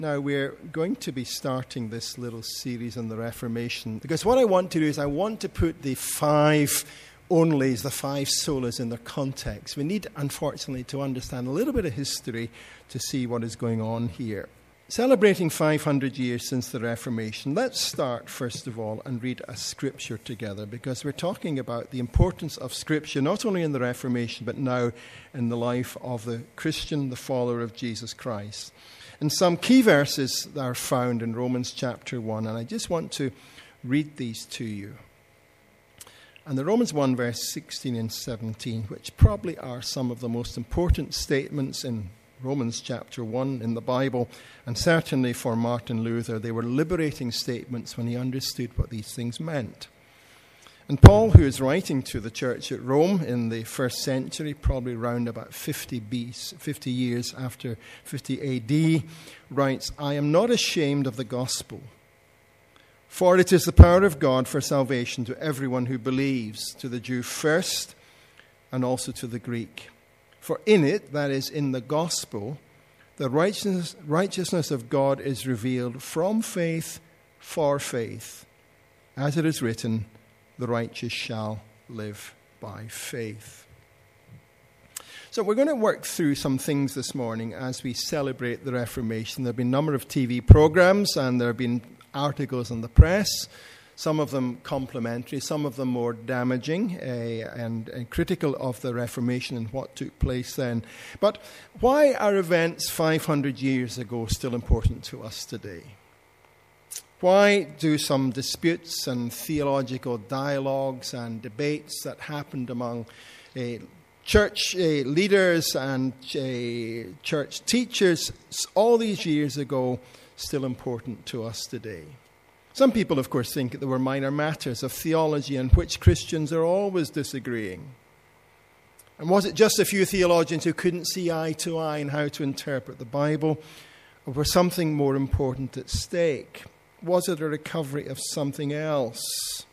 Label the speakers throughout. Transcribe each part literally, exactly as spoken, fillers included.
Speaker 1: Now, we're going to be starting this little series on the Reformation, because what I want to do is I want to put the five onlys, the five solas, in their context. We need, unfortunately, to understand a little bit of history to see what is going on here. Celebrating five hundred years since the Reformation, let's start, first of all, and read a scripture together, because we're talking about the importance of scripture, not only in the Reformation, but now in the life of the Christian, the follower of Jesus Christ. And some key verses are found in Romans chapter one, and I just want to read these to you. And the Romans one, verse sixteen and seventeen, which probably are some of the most important statements in Romans chapter one in the Bible, and certainly for Martin Luther, they were liberating statements when he understood what these things meant. And Paul, who is writing to the church at Rome in the first century, probably around about fifty B C, fifty years after fifty A D, writes, "I am not ashamed of the gospel, for it is the power of God for salvation to everyone who believes, to the Jew first, and also to the Greek. For in it, that is, in the gospel, the righteousness, righteousness of God is revealed from faith for faith. As it is written, the righteous shall live by faith." So we're going to work through some things this morning as we celebrate the Reformation. There have been a number of T V programs, and there have been articles in the press, some of them complimentary, some of them more damaging uh, and, and critical of the Reformation and what took place then. But why are events five hundred years ago still important to us today? Why do some disputes and theological dialogues and debates that happened among uh, church uh, leaders and uh, church teachers all these years ago still important to us today? Some people, of course, think that there were minor matters of theology in which Christians are always disagreeing. And was it just a few theologians who couldn't see eye to eye in how to interpret the Bible? Or was something more important at stake? Was it a recovery of something else?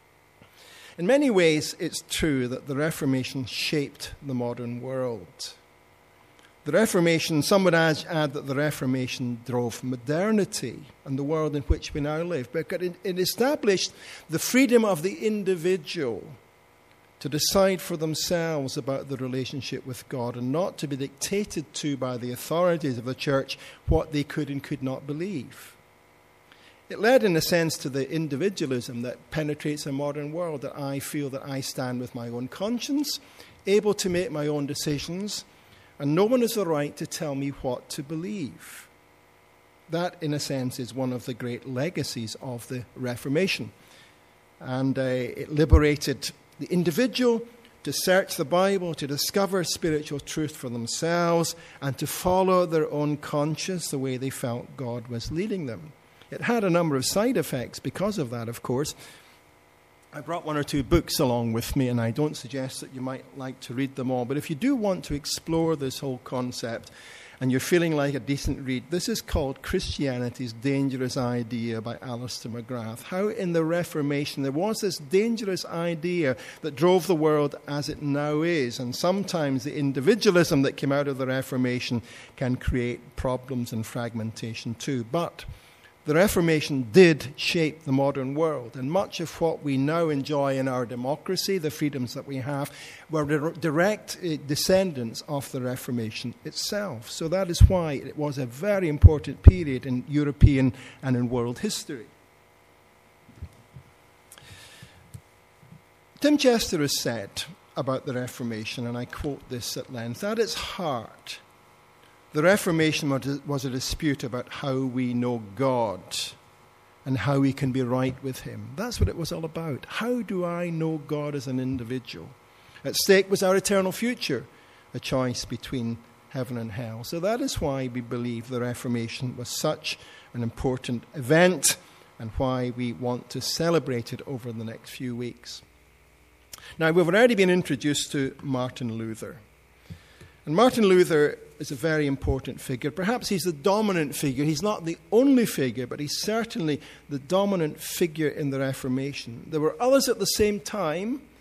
Speaker 1: In many ways, it's true that the Reformation shaped the modern world. The Reformation, some would add, add that the Reformation drove modernity and the world in which we now live, because it, it established the freedom of the individual to decide for themselves about the relationship with God and not to be dictated to by the authorities of the church what they could and could not believe. It led, in a sense, to the individualism that penetrates a modern world, that I feel that I stand with my own conscience, able to make my own decisions, and no one has the right to tell me what to believe. That, in a sense, is one of the great legacies of the Reformation. And uh, it liberated the individual to search the Bible, to discover spiritual truth for themselves, and to follow their own conscience the way they felt God was leading them. It had a number of side effects because of that, of course. I brought one or two books along with me, and I don't suggest that you might like to read them all. But if you do want to explore this whole concept, and you're feeling like a decent read, this is called Christianity's Dangerous Idea by Alister McGrath. How in the Reformation there was this dangerous idea that drove the world as it now is. And sometimes the individualism that came out of the Reformation can create problems and fragmentation too. But the Reformation did shape the modern world, and much of what we now enjoy in our democracy, the freedoms that we have, were direct descendants of the Reformation itself. So that is why it was a very important period in European and in world history. Tim Chester has said about the Reformation, and I quote this at length, "At its heart, the Reformation was a dispute about how we know God and how we can be right with him." That's what it was all about. How do I know God as an individual? At stake was our eternal future, a choice between heaven and hell. So that is why we believe the Reformation was such an important event and why we want to celebrate it over the next few weeks. Now, we've already been introduced to Martin Luther. And Martin Luther is a very important figure. Perhaps he's the dominant figure. He's not the only figure, but he's certainly the dominant figure in the Reformation. There were others at the same time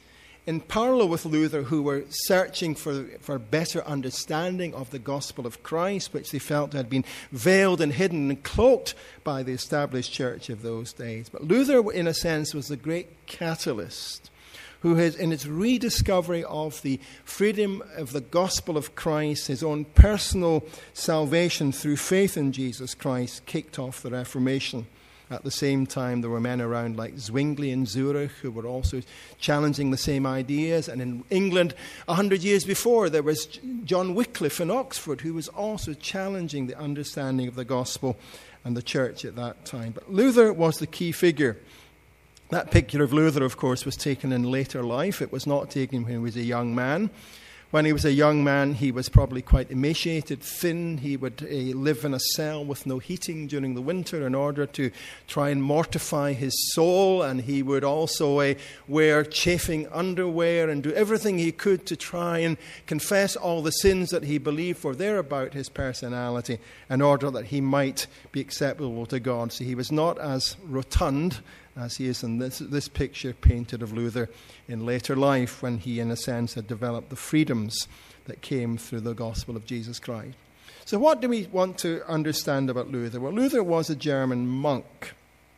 Speaker 1: in parallel with Luther, who were searching for, for better understanding of the gospel of Christ, which they felt had been veiled and hidden and cloaked by the established church of those days. But Luther, in a sense, was the great catalyst who has, in its rediscovery of the freedom of the gospel of Christ, his own personal salvation through faith in Jesus Christ, kicked off the Reformation. At the same time, there were men around like Zwingli in Zurich who were also challenging the same ideas. And in England, a hundred years before, there was John Wycliffe in Oxford who was also challenging the understanding of the gospel and the church at that time. But Luther was the key figure. That picture of Luther, of course, was taken in later life. It was not taken when he was a young man. When he was a young man, he was probably quite emaciated, thin. He would uh, live in a cell with no heating during the winter in order to try and mortify his soul. And he would also uh, wear chafing underwear and do everything he could to try and confess all the sins that he believed were there about his personality in order that he might be acceptable to God. So he was not as rotund as he is in this, this picture painted of Luther in later life, when he, in a sense, had developed the freedoms that came through the gospel of Jesus Christ. So what do we want to understand about Luther? Well, Luther was a German monk.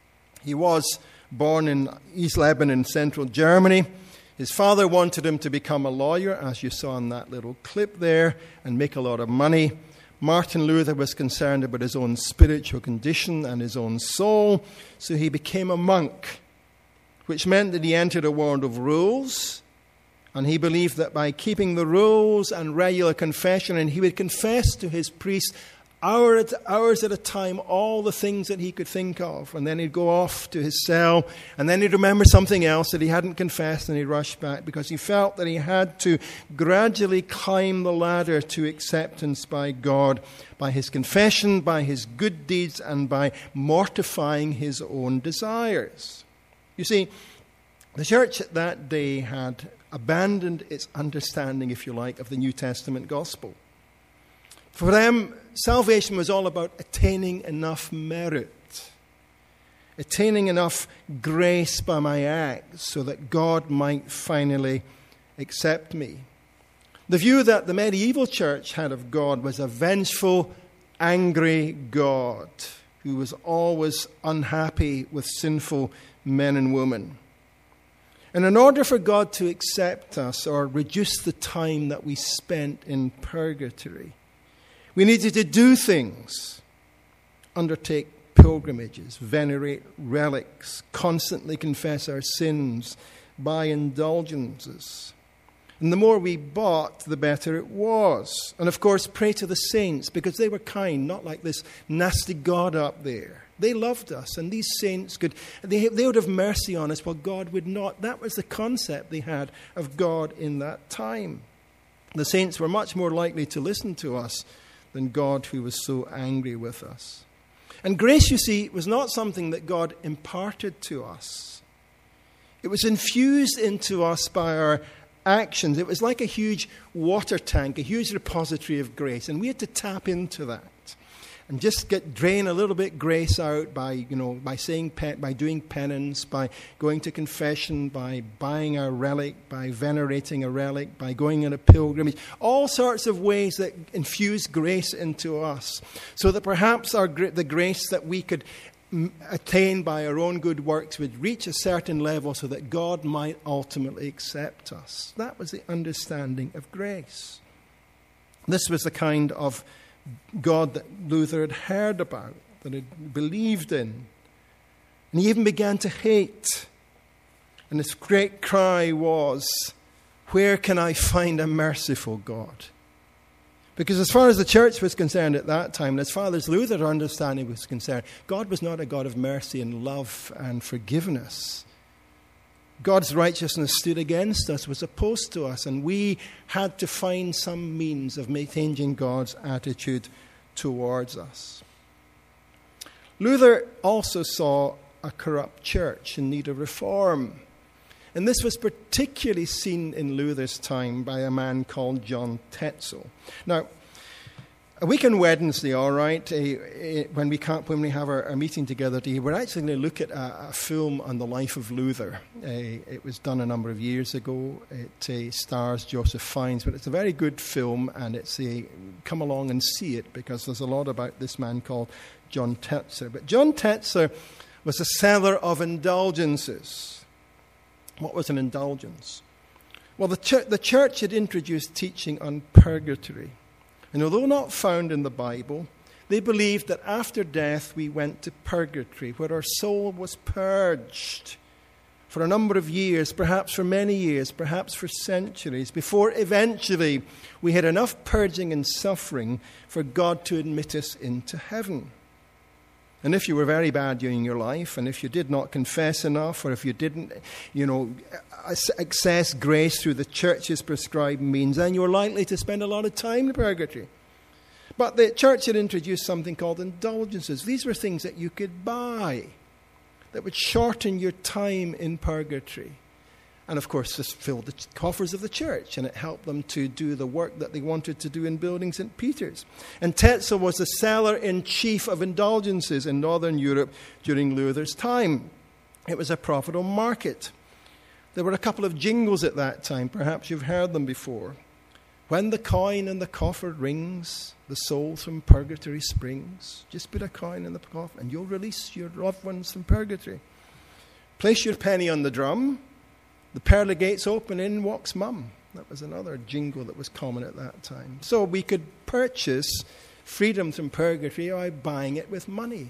Speaker 1: He was born in East Lebanon, central Germany. His father wanted him to become a lawyer, as you saw in that little clip there, and make a lot of money. Martin Luther was concerned about his own spiritual condition and his own soul, so he became a monk, which meant that he entered a world of rules, and he believed that by keeping the rules and regular confession, and he would confess to his priest hour at, hours at a time all the things that he could think of, and then he'd go off to his cell, and then he'd remember something else that he hadn't confessed, and he'd rush back because he felt that he had to gradually climb the ladder to acceptance by God, by his confession, by his good deeds, and by mortifying his own desires. You see, the church at that day had abandoned its understanding, if you like, of the New Testament gospel. For them, salvation was all about attaining enough merit, attaining enough grace by my acts so that God might finally accept me. The view that the medieval church had of God was a vengeful, angry God who was always unhappy with sinful men and women. And in order for God to accept us or reduce the time that we spent in purgatory, we needed to do things, undertake pilgrimages, venerate relics, constantly confess our sins, buy indulgences. And the more we bought, the better it was. And of course, pray to the saints, because they were kind, not like this nasty God up there. They loved us, and these saints could, they, they would have mercy on us, while God would not. That was the concept they had of God in that time. The saints were much more likely to listen to us than God, who was so angry with us. And grace, you see, was not something that God imparted to us. It was infused into us by our actions. It was like a huge water tank, a huge repository of grace, and we had to tap into that and just get drain a little bit grace out by, you know, by saying, by doing penance, by going to confession, by buying a relic, by venerating a relic, by going on a pilgrimage, all sorts of ways that infuse grace into us, so that perhaps our the grace that we could attain by our own good works would reach a certain level, so that God might ultimately accept us. That was the understanding of grace. This was the kind of God that Luther had heard about, that had believed in. And he even began to hate. And his great cry was, where can I find a merciful God? Because as far as the church was concerned at that time, and as far as Luther's understanding was concerned, God was not a God of mercy and love and forgiveness. God's righteousness stood against us, was opposed to us, and we had to find some means of changing God's attitude towards us. Luther also saw a corrupt church in need of reform. And this was particularly seen in Luther's time by a man called John Tetzel. Now, A week on Wednesday, all right, uh, when we can't, when we have our, our meeting together today, we're actually going to look at a, a film on the life of Luther. Uh, it was done a number of years ago. It uh, stars Joseph Fiennes, but it's a very good film, and it's a come along and see it because there's a lot about this man called John Tetzer. But John Tetzer was a seller of indulgences. What was an indulgence? Well, the, ch- the church had introduced teaching on purgatory. And although not found in the Bible, they believed that after death we went to purgatory, where our soul was purged for a number of years, perhaps for many years, perhaps for centuries, before eventually we had enough purging and suffering for God to admit us into heaven. And if you were very bad during your life, and if you did not confess enough, or if you didn't, you know, access grace through the church's prescribed means, then you were likely to spend a lot of time in purgatory. But the church had introduced something called indulgences. These were things that you could buy that would shorten your time in purgatory. And of course, this filled the coffers of the church, and it helped them to do the work that they wanted to do in building Saint Peter's. And Tetzel was the seller-in-chief of indulgences in Northern Europe during Luther's time. It was a profitable market. There were a couple of jingles at that time. Perhaps you've heard them before. When the coin in the coffer rings, the soul from purgatory springs. Just put a coin in the coffer, and you'll release your loved ones from purgatory. Place your penny on the drum. The pearly gates open, in walks mum. That was another jingle that was common at that time. So we could purchase freedom from purgatory by buying it with money.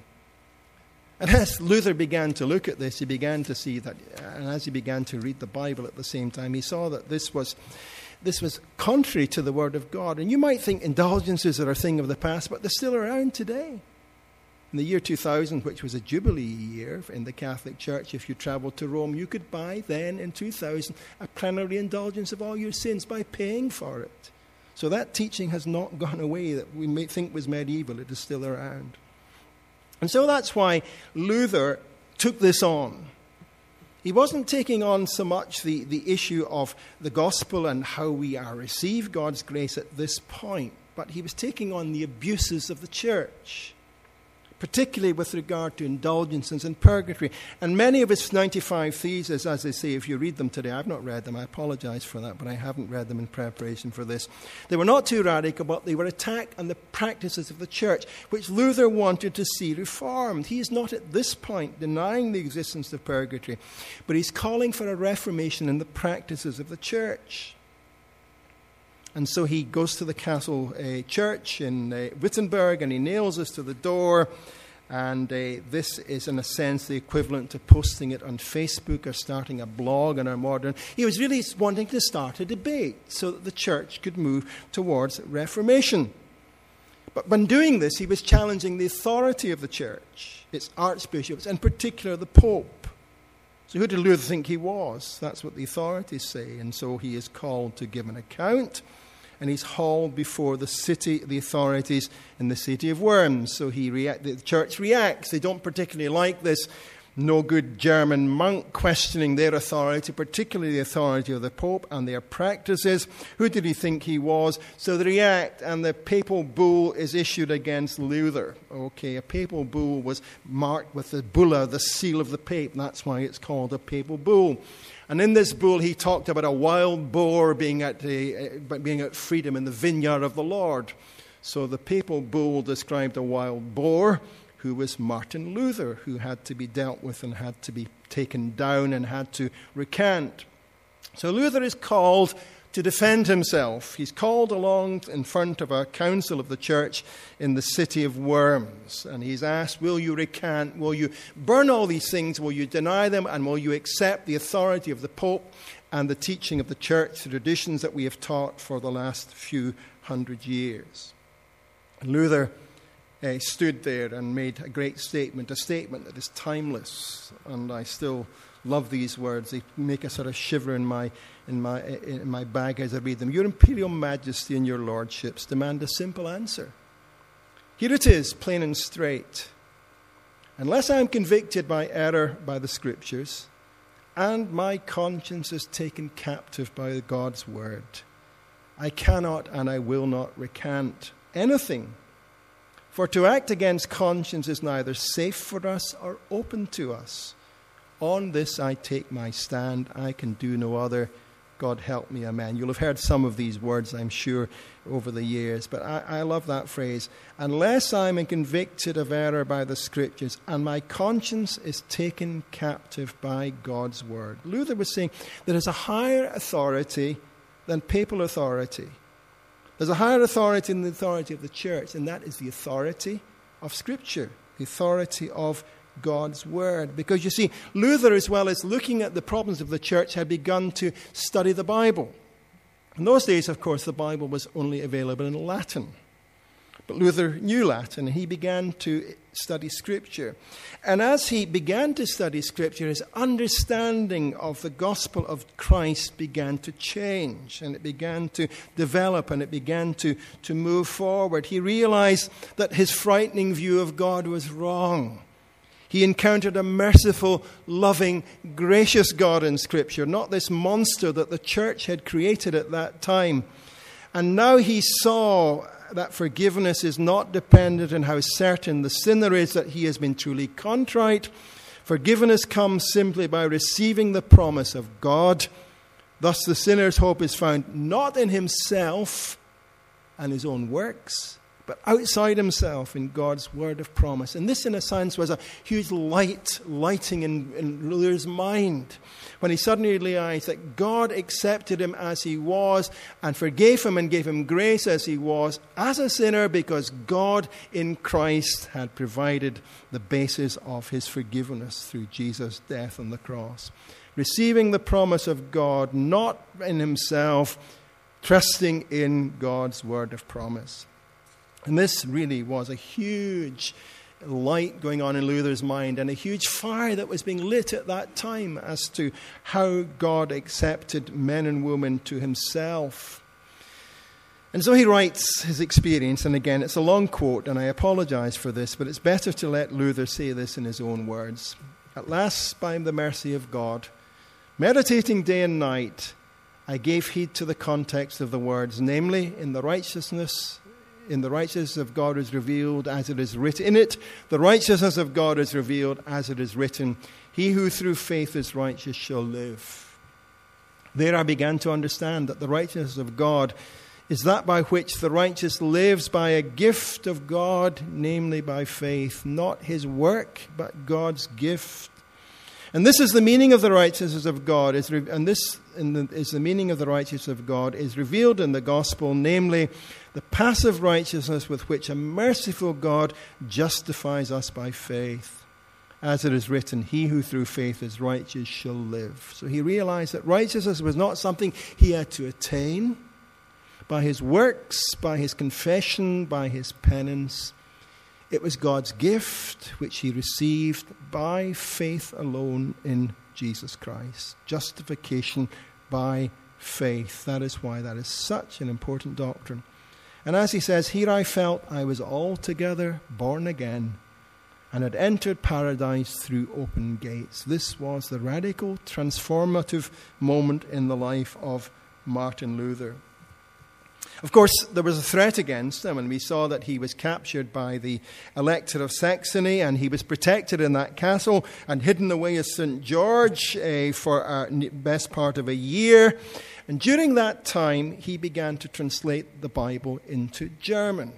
Speaker 1: And as Luther began to look at this, he began to see that, and as he began to read the Bible at the same time, he saw that this was this was contrary to the Word of God. And you might think indulgences are a thing of the past, but they're still around today. In the year two thousand, which was a Jubilee year in the Catholic Church, if you traveled to Rome, you could buy then, in two thousand, a plenary indulgence of all your sins by paying for it. So that teaching has not gone away that we may think was medieval. It is still around. And so that's why Luther took this on. He wasn't taking on so much the, the issue of the gospel and how we are receive God's grace at this point, but he was taking on the abuses of the church, particularly with regard to indulgences and purgatory. And many of his ninety-five theses, as they say, if you read them today, I've not read them, I apologize for that, but I haven't read them in preparation for this. They were not too radical, but they were attack on the practices of the church, which Luther wanted to see reformed. He is not at this point denying the existence of purgatory, but he's calling for a reformation in the practices of the church. And so he goes to the castle uh, church in uh, Wittenberg, and he nails us to the door. And uh, this is, in a sense, the equivalent to posting it on Facebook or starting a blog in our modern. He was really wanting to start a debate so that the church could move towards reformation. But when doing this, he was challenging the authority of the church, its archbishops, in particular the Pope. So who did Luther think he was? That's what the authorities say. And so he is called to give an account. And he's hauled before the city, the authorities in the city of Worms. So he react, the church reacts. They don't particularly like this no good German monk questioning their authority, particularly the authority of the Pope and their practices. Who did he think he was? So they react, and the papal bull is issued against Luther. Okay, a papal bull was marked with the bulla, the seal of the Pope. That's why it's called a papal bull. And in this bull, he talked about a wild boar being at, a, being at freedom in the vineyard of the Lord. So the papal bull described a wild boar who was Martin Luther, who had to be dealt with and had to be taken down and had to recant. So Luther is called to defend himself. He's called along in front of a council of the church in the city of Worms. And he's asked, will you recant? Will you burn all these things? Will you deny them? And will you accept the authority of the Pope and the teaching of the church, the traditions that we have taught for the last few hundred years? And Luther uh, stood there and made a great statement, a statement that is timeless. And I still love these words. They make a sort of shiver in my in my in my bag as I read them. Your imperial majesty and your lordships demand a simple answer. Here it is, plain and straight. Unless I am convicted by error by the scriptures, and my conscience is taken captive by God's word, I cannot and I will not recant anything. For to act against conscience is neither safe for us or open to us. On this I take my stand. I can do no other. God help me, amen. You'll have heard some of these words, I'm sure, over the years. But I, I love that phrase. Unless I'm convicted of error by the Scriptures and my conscience is taken captive by God's word. Luther was saying there is a higher authority than papal authority. There's a higher authority than the authority of the church, and that is the authority of Scripture, the authority of God's word. Because you see, Luther, as well as looking at the problems of the church, had begun to study the Bible. In those days, of course, the Bible was only available in Latin. But Luther knew Latin, and he began to study Scripture. And as he began to study Scripture, his understanding of the gospel of Christ began to change, and it began to develop, and it began to, to move forward. He realized that his frightening view of God was wrong. He encountered a merciful, loving, gracious God in Scripture, not this monster that the church had created at that time. And now he saw that forgiveness is not dependent on how certain the sinner is that he has been truly contrite. Forgiveness comes simply by receiving the promise of God. Thus the sinner's hope is found not in himself and his own works, but outside himself in God's word of promise. And this, in a sense, was a huge light lighting in, in Luther's mind when he suddenly realized that God accepted him as he was and forgave him and gave him grace as he was, as a sinner, because God in Christ had provided the basis of his forgiveness through Jesus' death on the cross. Receiving the promise of God, not in himself, trusting in God's word of promise. And this really was a huge light going on in Luther's mind, and a huge fire that was being lit at that time as to how God accepted men and women to himself. And so he writes his experience, and again, it's a long quote, and I apologize for this, but it's better to let Luther say this in his own words. At last, by the mercy of God, meditating day and night, I gave heed to the context of the words, namely, in the righteousness In the righteousness of God is revealed as it is written. In it, the righteousness of God is revealed as it is written. He who through faith is righteous shall live. There I began to understand that the righteousness of God is that by which the righteous lives by a gift of God, namely by faith, not his work, but God's gift. And this is the meaning of the righteousness of God, is re- and this is the meaning of the righteousness of God is revealed in the gospel, namely the passive righteousness with which a merciful God justifies us by faith. As it is written, he who through faith is righteous shall live. So he realized that righteousness was not something he had to attain by his works, by his confession, by his penance. It was God's gift which he received by faith alone in Jesus Christ. Justification by faith. That is why that is such an important doctrine. And as he says, here I felt I was altogether born again and had entered paradise through open gates. This was the radical, transformative moment in the life of Martin Luther. Of course, there was a threat against him, and we saw that he was captured by the Elector of Saxony, and he was protected in that castle and hidden away as Saint George uh, for the best part of a year. And during that time, he began to translate the Bible into German.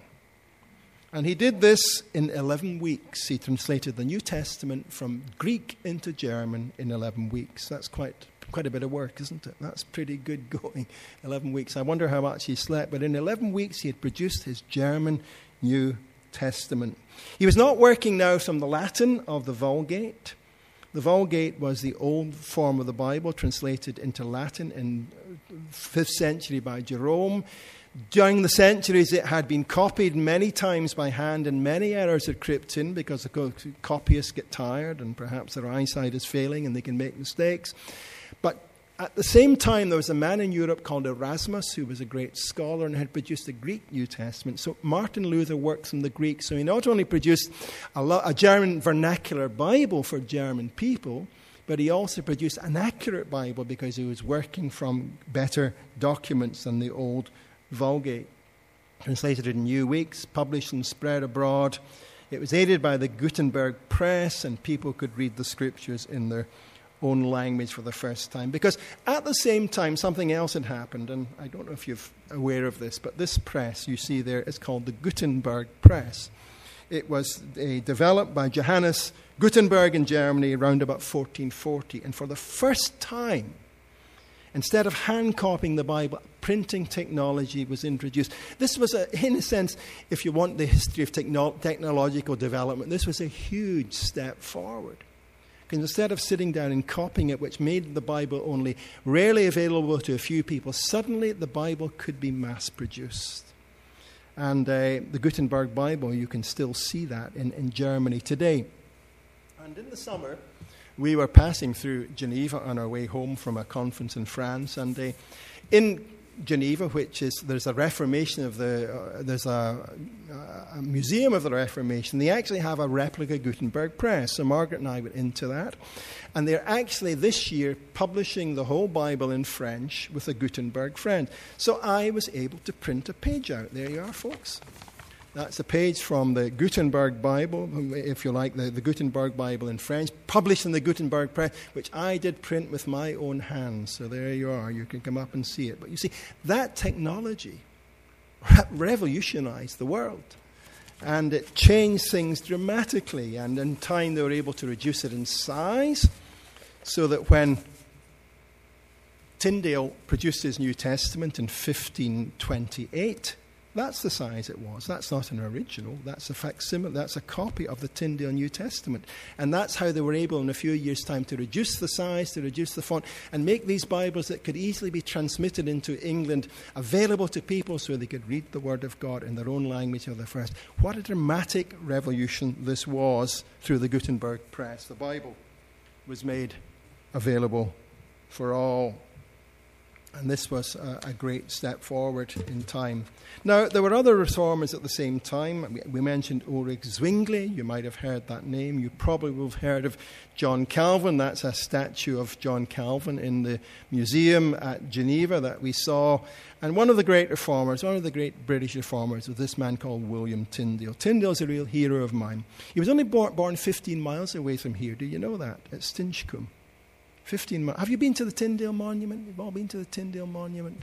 Speaker 1: And he did this in eleven weeks. He translated the New Testament from Greek into German in eleven weeks. That's quite Quite a bit of work, isn't it? That's pretty good going. eleven weeks. I wonder how much he slept. But in eleven weeks, he had produced his German New Testament. He was not working now from the Latin of the Vulgate. The Vulgate was the old form of the Bible translated into Latin in fifth century by Jerome. During the centuries, it had been copied many times by hand, and many errors had crept in because the copyists get tired and perhaps their eyesight is failing and they can make mistakes. But at the same time, there was a man in Europe called Erasmus who was a great scholar and had produced a Greek New Testament. So Martin Luther worked from the Greek. So he not only produced a, lo- a German vernacular Bible for German people, but he also produced an accurate Bible because he was working from better documents than the old Vulgate. translated in New Weeks, published and spread abroad. It was aided by the Gutenberg Press, and people could read the scriptures in their own language for the first time. Because at the same time, something else had happened, and I don't know if you're aware of this, but this press you see there is called the Gutenberg Press. It was uh, developed by Johannes Gutenberg in Germany around about fourteen forty, and for the first time, instead of hand copying the Bible, printing technology was introduced. This was, a, in a sense, if you want the history of techno- technological development, this was a huge step forward. Because instead of sitting down and copying it, which made the Bible only rarely available to a few people, suddenly the Bible could be mass-produced. And uh, the Gutenberg Bible, you can still see that in, in Germany today. And in the summer, we were passing through Geneva on our way home from a conference in France, and uh, in Geneva, which is, there's a Reformation of the, uh, there's a, a museum of the Reformation. They actually have a replica Gutenberg press. So Margaret and I went into that, and they're actually this year publishing the whole Bible in French with a Gutenberg friend. So I was able to print a page out. There you are, folks. That's a page from the Gutenberg Bible, if you like, the, the Gutenberg Bible in French, published in the Gutenberg Press, which I did print with my own hands. So there you are. You can come up and see it. But you see, that technology revolutionized the world. And it changed things dramatically. And in time, they were able to reduce it in size so that when Tyndale produced his New Testament in fifteen twenty-eight, that's the size it was. That's not an original. That's a facsimile. That's a copy of the Tyndale New Testament. And that's how they were able in a few years' time to reduce the size, to reduce the font, and make these Bibles that could easily be transmitted into England available to people so they could read the Word of God in their own language of the first. What a dramatic revolution this was through the Gutenberg Press. The Bible was made available for all. And this was a, a great step forward in time. Now, there were other reformers at the same time. We, we mentioned Ulrich Zwingli. You might have heard that name. You probably will have heard of John Calvin. That's a statue of John Calvin in the museum at Geneva that we saw. And one of the great reformers, one of the great British reformers, was this man called William Tyndale. Tyndale's a real hero of mine. He was only born, born fifteen miles away from here. Do you know that? At Stinchcombe. fifteen miles. Have you been to the Tyndale Monument? You've all been to the Tyndale Monument?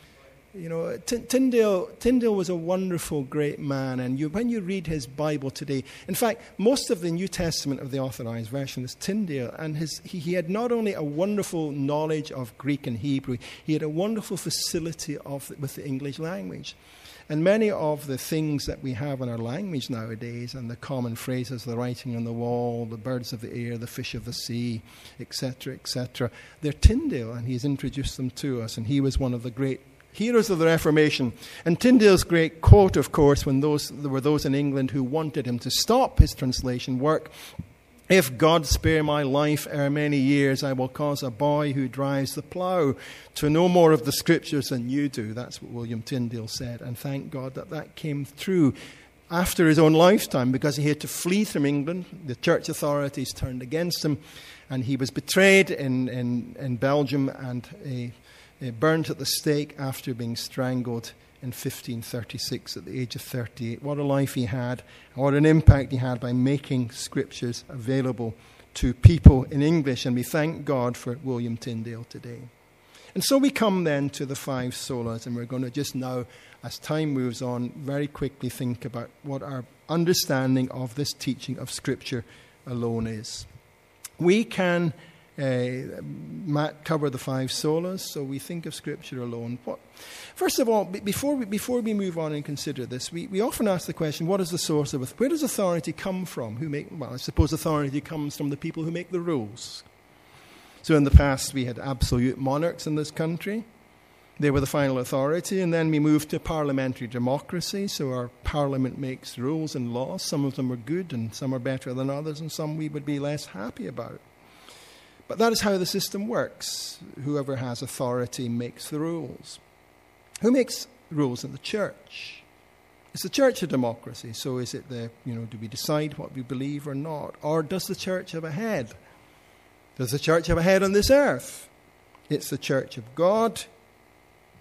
Speaker 1: You know, T- Tyndale, Tyndale was a wonderful, great man. And you, when you read his Bible today, in fact, most of the New Testament of the Authorized Version is Tyndale. And his, he, he had not only a wonderful knowledge of Greek and Hebrew, he had a wonderful facility of, with the English language. And many of the things that we have in our language nowadays, and the common phrases, the writing on the wall, the birds of the air, the fish of the sea, et cetera, et cetera, they're Tyndale, and he's introduced them to us. And he was one of the great heroes of the Reformation. And Tyndale's great quote, of course, when those there were those in England who wanted him to stop his translation work, "If God spare my life ere many years, I will cause a boy who drives the plough to know more of the Scriptures than you do." That's what William Tyndale said. And thank God that that came through after his own lifetime, because he had to flee from England. The church authorities turned against him, and he was betrayed in, in, in Belgium and uh, uh, burnt at the stake after being strangled in fifteen thirty-six at the age of thirty-eight. What a life he had, what an impact he had by making Scriptures available to people in English. And we thank God for William Tyndale today. And so we come then to the five solas, and we're going to just now, as time moves on, very quickly think about what our understanding of this teaching of Scripture alone is. We can Uh, Matt covered the five solas, so we think of Scripture alone. What, first of all, b- before we, before we move on and consider this, we, we often ask the question, what is the source of it? Where does authority come from? Who make? Well, I suppose authority comes from the people who make the rules. So in the past, we had absolute monarchs in this country. They were the final authority, and then we moved to parliamentary democracy, so our parliament makes rules and laws. Some of them are good, and some are better than others, and some we would be less happy about. But that is how the system works. Whoever has authority makes the rules. Who makes rules in the church? Is the church a democracy? So is it the, you know, do we decide what we believe or not? Or does the church have a head? Does the church have a head on this earth? It's the church of God.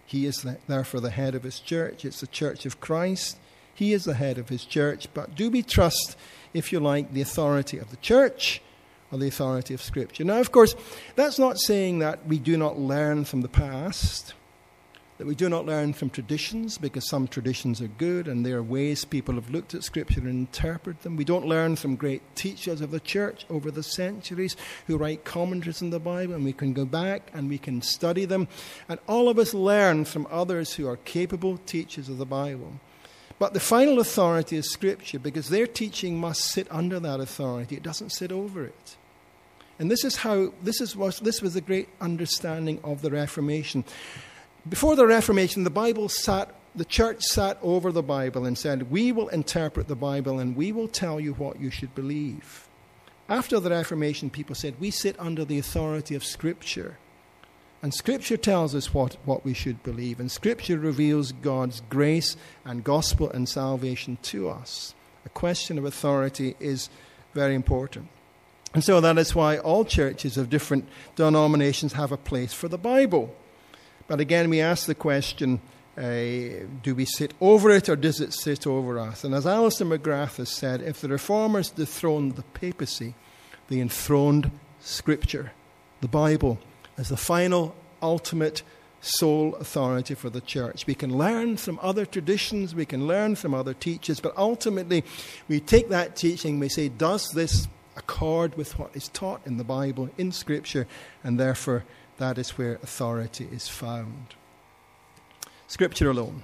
Speaker 1: He is the, therefore the head of his church. It's the church of Christ. He is the head of his church. But do we trust, if you like, the authority of the church or the authority of Scripture? Now, of course, that's not saying that we do not learn from the past, that we do not learn from traditions, because some traditions are good and there are ways people have looked at Scripture and interpreted them. We don't learn from great teachers of the church over the centuries who write commentaries on the Bible, and we can go back and we can study them. And all of us learn from others who are capable teachers of the Bible. But the final authority is Scripture, because their teaching must sit under that authority. It doesn't sit over it. And this is how, this is was, this was the great understanding of the Reformation. Before the Reformation, the Bible sat, the church sat over the Bible and said, we will interpret the Bible and we will tell you what you should believe. After the Reformation, people said, we sit under the authority of Scripture. And Scripture tells us what, what we should believe. And Scripture reveals God's grace and gospel and salvation to us. A question of authority is very important. And so that is why all churches of different denominations have a place for the Bible. But again, we ask the question, uh, do we sit over it or does it sit over us? And as Alistair McGrath has said, if the Reformers dethroned the papacy, they enthroned Scripture, the Bible, as the final, ultimate, sole authority for the church. We can learn from other traditions, we can learn from other teachers, but ultimately we take that teaching and we say, does this accord with what is taught in the Bible, in Scripture, and therefore that is where authority is found. Scripture alone.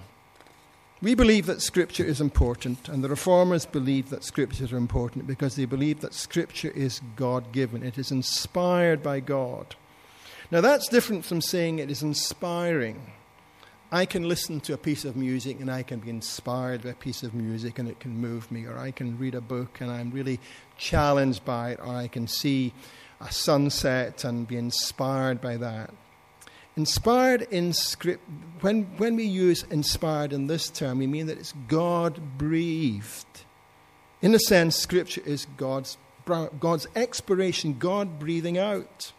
Speaker 1: We believe that Scripture is important, and the Reformers believe that Scriptures are important because they believe that Scripture is God-given. It is inspired by God. Now that's different from saying it is inspiring. I can listen to a piece of music and I can be inspired by a piece of music and it can move me, or I can read a book and I'm really challenged by it, or I can see a sunset and be inspired by that. Inspired in script, when, when we use inspired in this term, we mean that it's God-breathed. In a sense, Scripture is God's, God's expiration, God breathing out.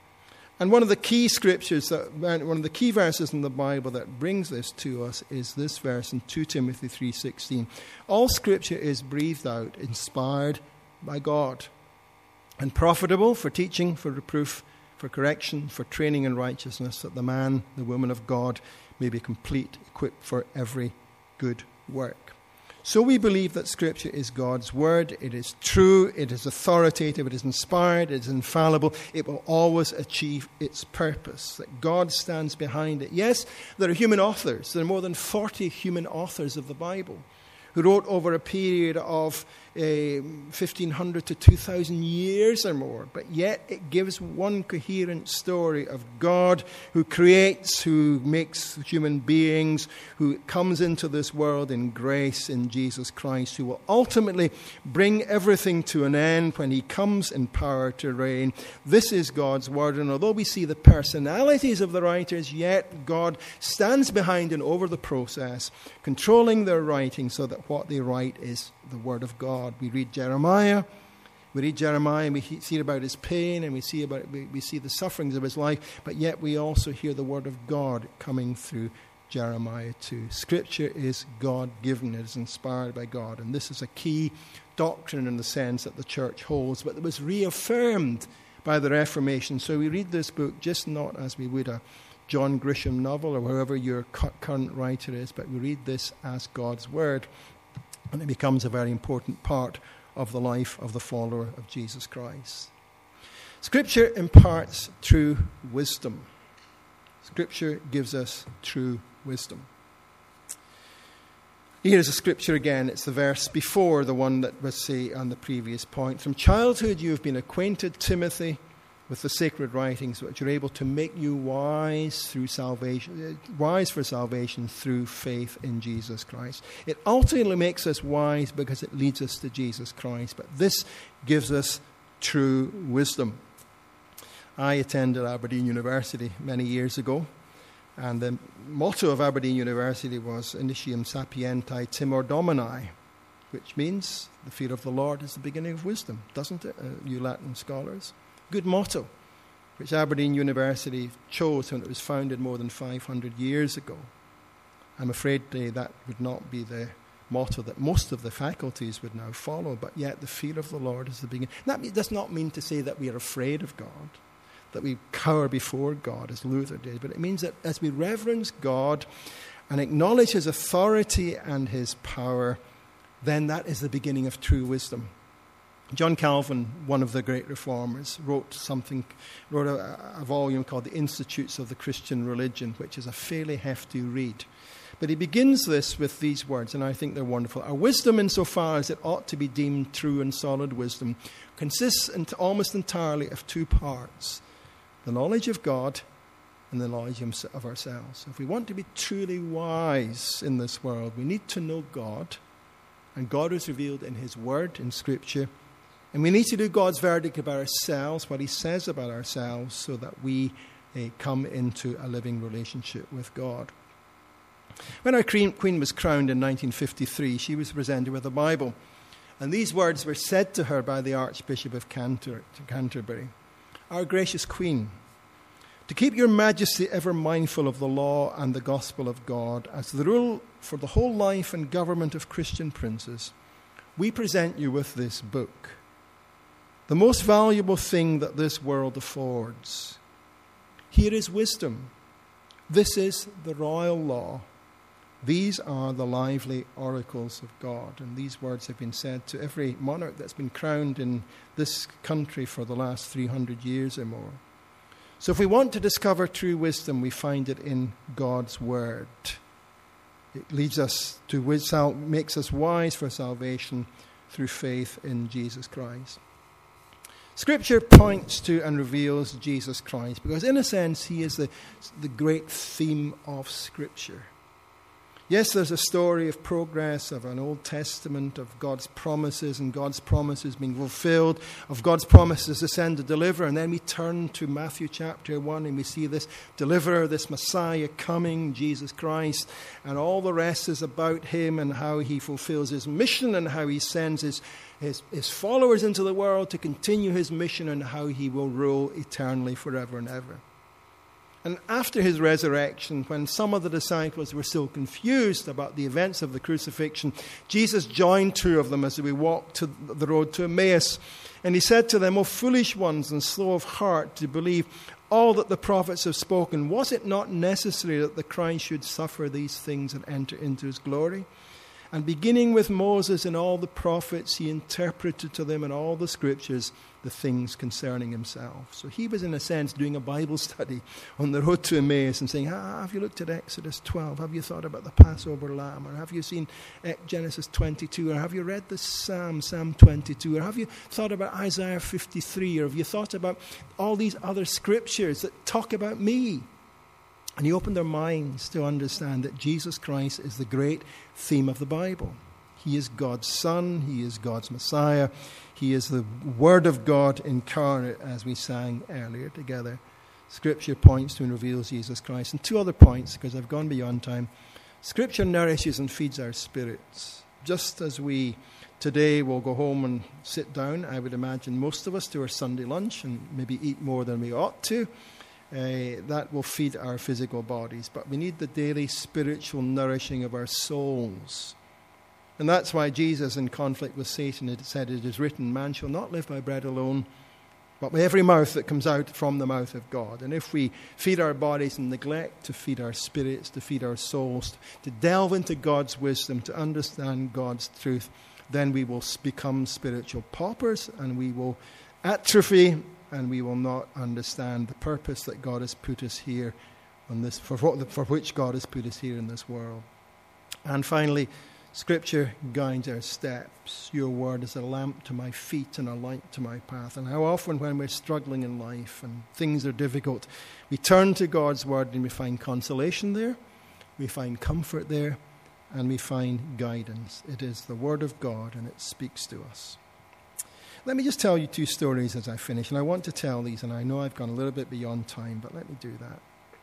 Speaker 1: And one of the key scriptures, that, one of the key verses in the Bible that brings this to us is this verse in Second Timothy three sixteen. All Scripture is breathed out, inspired by God, and profitable for teaching, for reproof, for correction, for training in righteousness, that the man, the woman of God may be complete, equipped for every good work. So we believe that Scripture is God's word. It is true, it is authoritative, it is inspired, it is infallible. It will always achieve its purpose, that God stands behind it. Yes, there are human authors. There are more than forty human authors of the Bible who wrote over a period of uh, fifteen hundred to two thousand years or more. But yet it gives one coherent story of God who creates, who makes human beings, who comes into this world in grace in Jesus Christ, who will ultimately bring everything to an end when he comes in power to reign. This is God's word. And although we see the personalities of the writers, yet God stands behind and over the process, controlling their writing so that what they write is the word of God. We read Jeremiah, we read Jeremiah and we see about his pain and we see about we, we see the sufferings of his life, but yet we also hear the word of God coming through Jeremiah too. Scripture is God-given, it is inspired by God, and this is a key doctrine in the sense that the church holds, but it was reaffirmed by the Reformation. So we read this book just not as we would a John Grisham novel or whoever your current writer is, but we read this as God's word. And it becomes a very important part of the life of the follower of Jesus Christ. Scripture imparts true wisdom. Scripture gives us true wisdom. Here is a scripture again. It's the verse before the one that was, say, on the previous point. From childhood you have been acquainted, Timothy, with the sacred writings, which are able to make you wise through salvation, wise for salvation through faith in Jesus Christ. It ultimately makes us wise because it leads us to Jesus Christ, but this gives us true wisdom. I attended Aberdeen University many years ago, and the motto of Aberdeen University was Initium Sapientiae Timor Domini, which means the fear of the Lord is the beginning of wisdom, doesn't it, uh, you Latin scholars? Good motto. which Aberdeen University chose when it was founded more than five hundred years ago. I'm afraid uh, that would not be the motto that most of the faculties would now follow, but yet the fear of the Lord is the beginning. That does not mean to say that we are afraid of God, that we cower before God as Luther did, but it means that as we reverence God and acknowledge his authority and his power, then that is the beginning of true wisdom. John Calvin, one of the great reformers, wrote something, wrote a, a volume called The Institutes of the Christian Religion, which is a fairly hefty read. But he begins this with these words, and I think they're wonderful. Our wisdom, insofar as it ought to be deemed true and solid wisdom, consists almost entirely of two parts: the knowledge of God and the knowledge of ourselves. If we want to be truly wise in this world, we need to know God, and God is revealed in his word, in Scripture. And we need to do God's verdict about ourselves, what he says about ourselves, so that we uh, come into a living relationship with God. When our queen was crowned in nineteen fifty-three, she was presented with a Bible. And these words were said to her by the Archbishop of Canter- Canterbury. Our gracious Queen, to keep your majesty ever mindful of the law and the gospel of God as the rule for the whole life and government of Christian princes, we present you with this book, the most valuable thing that this world affords. Here is wisdom. This is the royal law. These are the lively oracles of God. And these words have been said to every monarch that's been crowned in this country for the last three hundred years or more. So if we want to discover true wisdom, we find it in God's word. It leads us to wisdom, makes us wise for salvation through faith in Jesus Christ. Scripture points to and reveals Jesus Christ because, in a sense, he is the, the great theme of Scripture. Yes, there's a story of progress of an Old Testament, of God's promises and God's promises being fulfilled, of God's promises to send a deliverer. And then we turn to Matthew chapter one and we see this deliverer, this Messiah coming, Jesus Christ. And all the rest is about him and how he fulfills his mission and how he sends his, his, his followers into the world to continue his mission and how he will rule eternally forever and ever. And after his resurrection, when some of the disciples were still confused about the events of the crucifixion, Jesus joined two of them as we walked to the road to Emmaus. And he said to them, O foolish ones and slow of heart to believe all that the prophets have spoken, was it not necessary that the Christ should suffer these things and enter into his glory? And beginning with Moses and all the prophets, he interpreted to them in all the scriptures the things concerning himself. So he was, in a sense, doing a Bible study on the road to Emmaus and saying, ah, have you looked at Exodus twelve? Have you thought about the Passover lamb? Or have you seen Genesis twenty-two? Or have you read the Psalm, Psalm twenty-two? Or have you thought about Isaiah fifty-three? Or have you thought about all these other scriptures that talk about me? And he opened their minds to understand that Jesus Christ is the great theme of the Bible. He is God's Son. He is God's Messiah. He is the Word of God incarnate, as we sang earlier together. Scripture points to and reveals Jesus Christ. And two other points, because I've gone beyond time. Scripture nourishes and feeds our spirits. Just as we today will go home and sit down, I would imagine most of us, to our Sunday lunch and maybe eat more than we ought to. Uh, that will feed our physical bodies. But we need the daily spiritual nourishing of our souls. And that's why Jesus, in conflict with Satan, had said, it is written, man shall not live by bread alone, but by every mouth that comes out from the mouth of God. And if we feed our bodies and neglect to feed our spirits, to feed our souls, to delve into God's wisdom, to understand God's truth, then we will become spiritual paupers and we will atrophy, and we will not understand the purpose that God has put us here on this, for, for which God has put us here in this world. And finally, Scripture guides our steps. Your word is a lamp to my feet and a light to my path. And how often when we're struggling in life and things are difficult, we turn to God's word and we find consolation there, we find comfort there, and we find guidance. It is the word of God and it speaks to us. Let me just tell you two stories as I finish. And I want to tell these, and I know I've gone a little bit beyond time, but let me do that.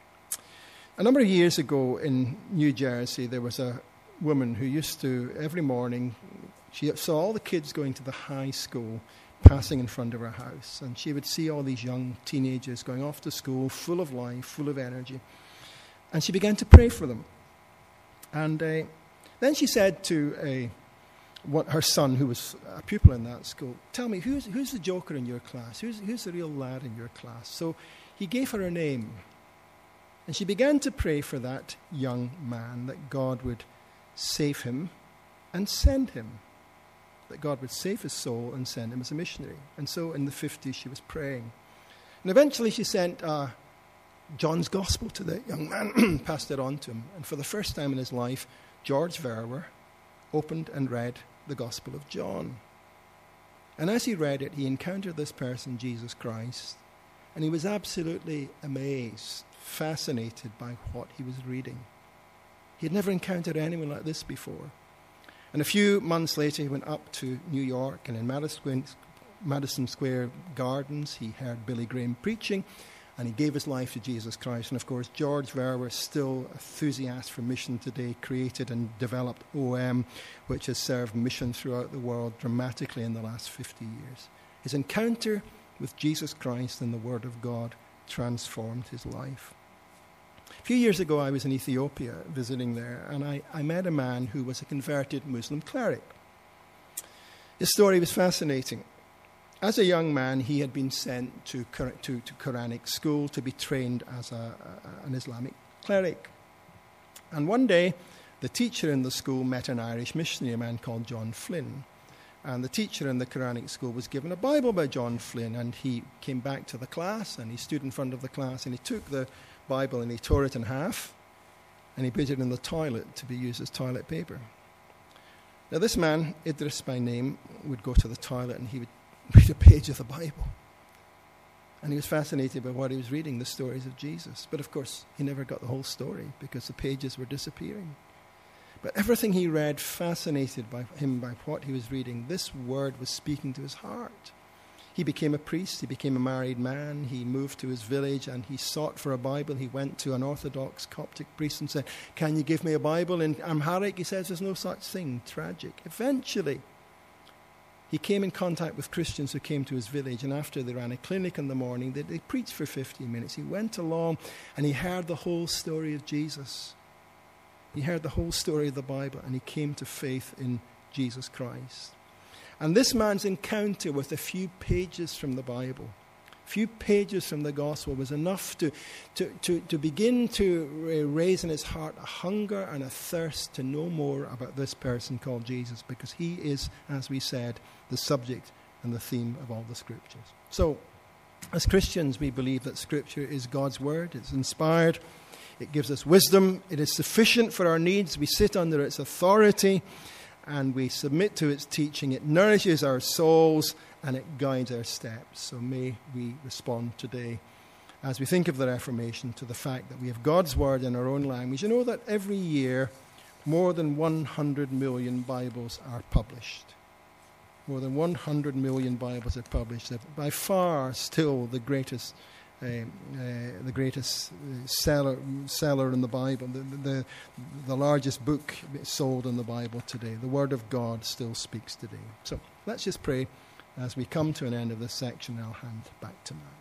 Speaker 1: A number of years ago in New Jersey, there was a woman who used to, every morning, she saw all the kids going to the high school passing in front of her house. And she would see all these young teenagers going off to school, full of life, full of energy. And she began to pray for them. And uh, then she said to uh, what, her son, who was a pupil in that school, tell me, who's, who's the joker in your class? Who's, who's the real lad in your class? So he gave her a name. And she began to pray for that young man, that God would save him and send him. That God would save his soul and send him as a missionary. And so in the fifties she was praying. And eventually she sent uh, John's Gospel to the young man, passed it on to him. And for the first time in his life, George Verwer opened and read the Gospel of John. And as he read it, he encountered this person, Jesus Christ. And he was absolutely amazed, fascinated by what he was reading. He had never encountered anyone like this before. And a few months later, he went up to New York, and in Madison Square Gardens, he heard Billy Graham preaching, and he gave his life to Jesus Christ. And of course, George Verwer, still enthusiast for mission today, created and developed O M, which has served mission throughout the world dramatically in the last fifty years. His encounter with Jesus Christ and the Word of God transformed his life. A few years ago, I was in Ethiopia visiting there, and I, I met a man who was a converted Muslim cleric. His story was fascinating. As a young man, he had been sent to, to, to Quranic school to be trained as a, a, an Islamic cleric. And one day, the teacher in the school met an Irish missionary, a man called John Flynn. And the teacher in the Quranic school was given a Bible by John Flynn, and he came back to the class, and he stood in front of the class, and he took the Bible and he tore it in half, and he put it in the toilet to be used as toilet paper. Now this man, Idris by name, would go to the toilet and he would read a page of the Bible. And he was fascinated by what he was reading, the stories of Jesus. But of course, he never got the whole story because the pages were disappearing. But everything he read fascinated by him by what he was reading. This word was speaking to his heart. He became a priest, he became a married man, he moved to his village and he sought for a Bible. He went to an Orthodox Coptic priest and said, can you give me a Bible? In Amharic, he says, there's no such thing. Tragic. Eventually, he came in contact with Christians who came to his village, and after they ran a clinic in the morning, they, they preached for fifteen minutes. He went along and he heard the whole story of Jesus. He heard the whole story of the Bible, and he came to faith in Jesus Christ. And this man's encounter with a few pages from the Bible, a few pages from the gospel, was enough to, to, to, to begin to raise in his heart a hunger and a thirst to know more about this person called Jesus, because he is, as we said, the subject and the theme of all the scriptures. So, as Christians, we believe that Scripture is God's word. It's inspired. It gives us wisdom. It is sufficient for our needs. We sit under its authority and we submit to its teaching. It nourishes our souls and it guides our steps. So may we respond today, as we think of the Reformation, to the fact that we have God's word in our own language. You know that every year more than one hundred million Bibles are published. More than one hundred million Bibles are published. They're by far still the greatest Uh, uh, the greatest uh, seller seller in the Bible, the, the the largest book sold in the Bible today. The Word of God still speaks today. So let's just pray as we come to an end of this section. I'll hand back to Matt.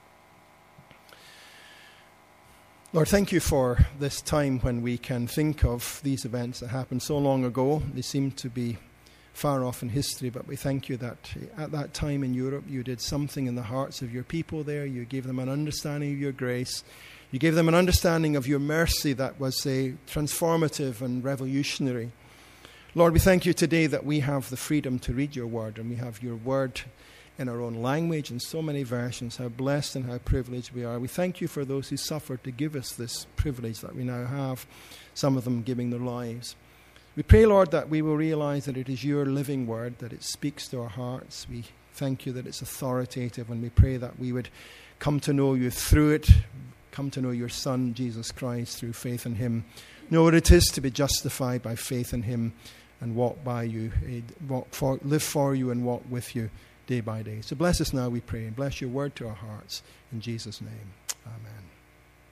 Speaker 1: Lord, thank you for this time when we can think of these events that happened so long ago. They seem to be far off in history, but we thank you that at that time in Europe you did something in the hearts of your people there. You gave them an understanding of your grace. You gave them an understanding of your mercy that was a transformative and revolutionary. Lord, we thank you today that we have the freedom to read your word, and we have your word in our own language in so many versions. How blessed and how privileged we are. We thank you for those who suffered to give us this privilege that we now have, some of them giving their lives. We pray, Lord, that we will realize that it is your living word, that it speaks to our hearts. We thank you that it's authoritative, and we pray that we would come to know you through it, come to know your Son, Jesus Christ, through faith in him. Know what it is to be justified by faith in him and walk by you, walk for, live for you and walk with you day by day. So bless us now, we pray, and bless your word to our hearts. In Jesus' name, amen.